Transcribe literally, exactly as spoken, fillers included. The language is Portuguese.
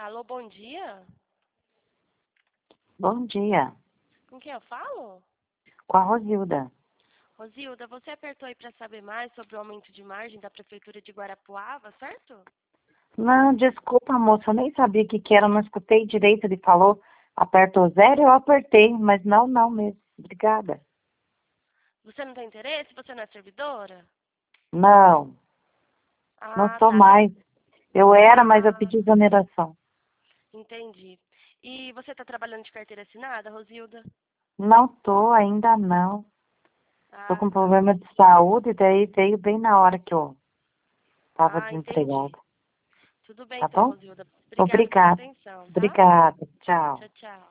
Alô, bom dia? Bom dia. Com quem eu falo? Com a Rosilda. Rosilda, você apertou aí para saber mais sobre o aumento de margem da Prefeitura de Guarapuava, certo? Não, desculpa, moça, eu nem sabia o que que era, não escutei direito. Ele falou, apertou zero, eu apertei, mas não, não mesmo. Obrigada. Você não tem interesse? Você não é servidora? Não, não Ah, sou tá. Você... mais. Eu era, mas eu Ah, pedi exoneração. entendi. E você está trabalhando de carteira assinada, Rosilda? Não tô, ainda não. Tô Ah, com tá. problema de saúde, daí veio bem na hora que eu tava Ah, entendi. desempregada. Tudo bem Tá então, bom? Rosilda. Obrigada pela Obrigada. atenção, tá? Obrigada. Tchau. Tchau, tchau.